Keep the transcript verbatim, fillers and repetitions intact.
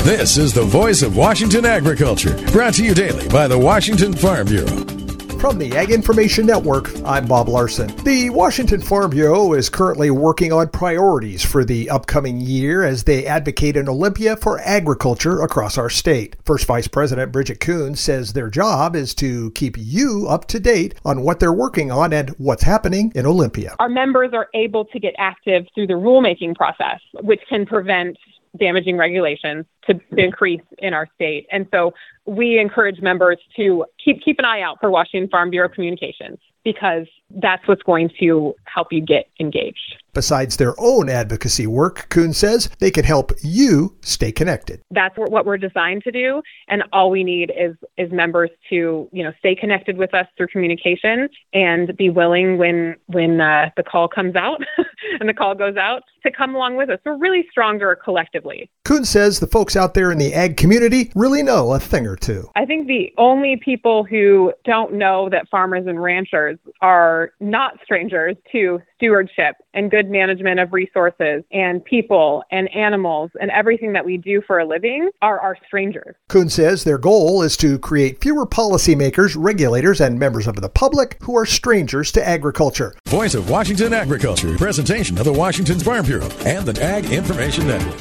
This is the voice of Washington agriculture, brought to you daily by the Washington Farm Bureau. From the Ag Information Network, I'm Bob Larson. The Washington Farm Bureau is currently working on priorities for the upcoming year as they advocate in Olympia for agriculture across our state. First Vice President Bridget Kuhn says their job is to keep you up to date on what they're working on and what's happening in Olympia. Our members are able to get active through the rulemaking process, which can prevent damaging regulations to increase in our state. And so we encourage members to keep keep an eye out for Washington Farm Bureau communications, because that's what's going to help you get engaged. Besides their own advocacy work, Kuhn says they can help you stay connected. That's what we're designed to do, and all we need is is members to, you know, stay connected with us through communication and be willing when when uh, the call comes out and the call goes out to come along with us. We're really stronger collectively. Kuhn says the folks out there in the ag community really know a thing or two. I think the only people who don't know that farmers and ranchers are not strangers to stewardship and good management of resources and people and animals and everything that we do for a living are our strangers. Kuhn says their goal is to create fewer policymakers, regulators, and members of the public who are strangers to agriculture. Voice of Washington agriculture, presentation of the Washington Farm Bureau and the Ag Information Network.